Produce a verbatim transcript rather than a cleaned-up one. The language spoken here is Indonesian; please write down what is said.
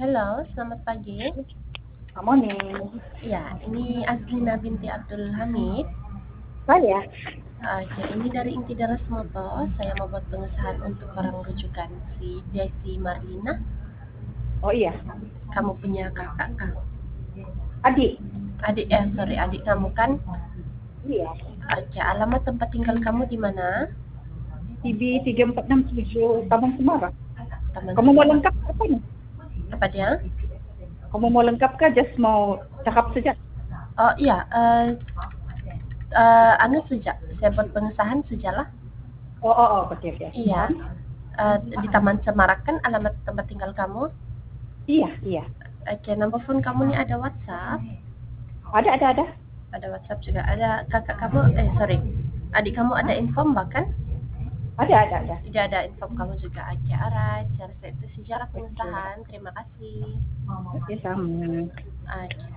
Halo, selamat pagi. Good morning. Ya, ini Azlina binti Abdul Hamid. Saya? Oke, ini dari Inti Daras Moto. Saya mau buat pengesahan untuk orang rujukan si Desi Marlina. Oh iya, Kamu punya kakak kan? adik. Adik, eh sorry, adik kamu kan? Iya. Oke, alamat tempat tinggal kamu di mana? T B tiga empat enam tujuh Taman Semarang. Taman Kamu mau Semarang. lengkap apa nih? Apa dia? Kamu mau lengkap kah? Just mau cakap saja? Oh iya, eh eh, anu sejak saya buat pengesahan sejalah. Oh, oh, oh, oke, oke. Iya, Paham? eh, di Taman Semarang kan alamat tempat tinggal kamu? Iya, iya. Oke, nomor phone kamu nih ada WhatsApp? Ada, ada, ada. Ada WhatsApp juga. Ada kakak kamu, eh sorry, adik kamu ada info kan? Ada, ada, ada. Tidak ada info kamu juga. Oke, alright. Saya rasa itu sejarah Oke, pengesahan. Terima kasih. oke, sama. Oke.